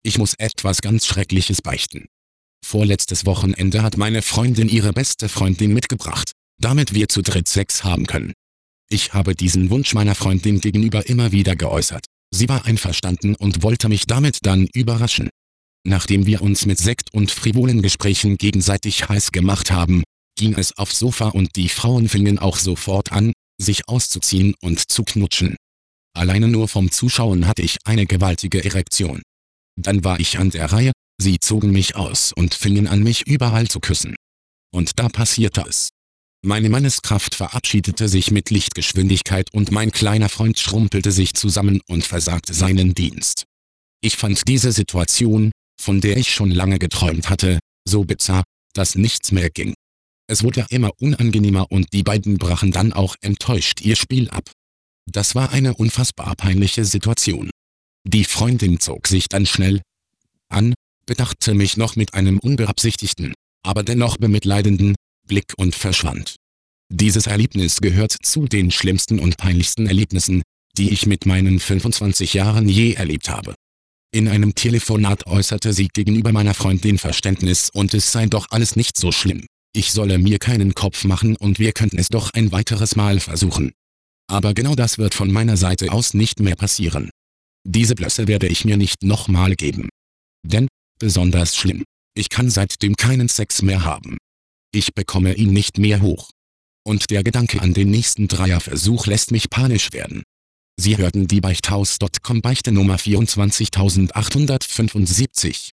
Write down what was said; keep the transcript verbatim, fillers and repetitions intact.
Ich muss etwas ganz Schreckliches beichten. Vorletztes Wochenende hat meine Freundin ihre beste Freundin mitgebracht, damit wir zu dritt Sex haben können. Ich habe diesen Wunsch meiner Freundin gegenüber immer wieder geäußert. Sie war einverstanden und wollte mich damit dann überraschen. Nachdem wir uns mit Sekt und frivolen Gesprächen gegenseitig heiß gemacht haben, ging es aufs Sofa und die Frauen fingen auch sofort an, sich auszuziehen und zu knutschen. Alleine nur vom Zuschauen hatte ich eine gewaltige Erektion. Dann war ich an der Reihe, sie zogen mich aus und fingen an, mich überall zu küssen. Und da passierte es. Meine Manneskraft verabschiedete sich mit Lichtgeschwindigkeit und mein kleiner Freund schrumpelte sich zusammen und versagte seinen Dienst. Ich fand diese Situation, von der ich schon lange geträumt hatte, so bizarr, dass nichts mehr ging. Es wurde immer unangenehmer und die beiden brachen dann auch enttäuscht ihr Spiel ab. Das war eine unfassbar peinliche Situation. Die Freundin zog sich dann schnell an, bedachte mich noch mit einem unbeabsichtigten, aber dennoch bemitleidenden Blick und verschwand. Dieses Erlebnis gehört zu den schlimmsten und peinlichsten Erlebnissen, die ich mit meinen fünfundzwanzig Jahren je erlebt habe. In einem Telefonat äußerte sie gegenüber meiner Freundin Verständnis und es sei doch alles nicht so schlimm. Ich solle mir keinen Kopf machen und wir könnten es doch ein weiteres Mal versuchen. Aber genau das wird von meiner Seite aus nicht mehr passieren. Diese Blöße werde ich mir nicht nochmal geben. Denn, besonders schlimm, ich kann seitdem keinen Sex mehr haben. Ich bekomme ihn nicht mehr hoch. Und der Gedanke an den nächsten Dreierversuch lässt mich panisch werden. Sie hörten die Beichthaus Punkt com Beichte Nummer vierundzwanzigtausendachthundertfünfundsiebzig.